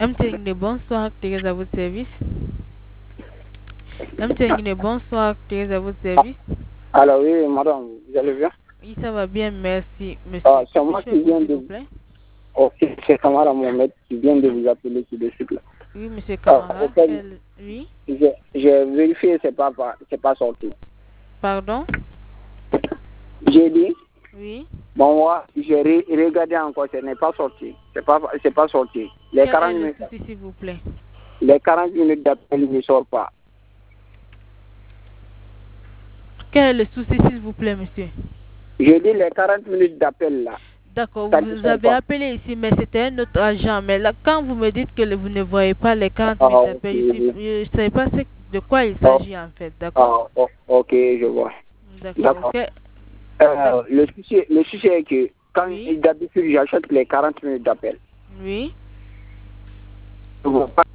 MTN, bonsoir, Thérèse à votre service. MTN, bonsoir, Thérèse à votre service. Alors oui, madame, vous allez bien? Oui, ça va bien, merci, monsieur. C'est moi Puis-je qui vous, viens s'il de... vous plaît? Ok, c'est Kamara Mohamed qui vient de vous appeler tout de suite là. Oui, monsieur Au Camara. fait, Oui, j'ai vérifié, c'est pas sorti. pardon? J'ai dit, Oui. bon, moi, j'ai regardé encore, ce n'est pas sorti. C'est pas sorti. Quel est le souci, s'il vous plaît? Les 40 minutes d'appel ne sortent pas. Quel est le souci, s'il vous plaît, monsieur? J'ai dit les 40 minutes d'appel là, D'accord, ça ne vous sort avez pas. appelé ici, mais c'était un autre agent. Mais là, quand vous me dites que vous ne voyez pas les 40 Ah, minutes ok, d'appel ici, oui. je ne sais pas de quoi il Oh, s'agit en fait, d'accord? ok, je vois. D'accord. D'accord. D'ac- Le souci est que quand Oui, d'habitude j'achète les 40 minutes d'appel, oui. je ne vois pas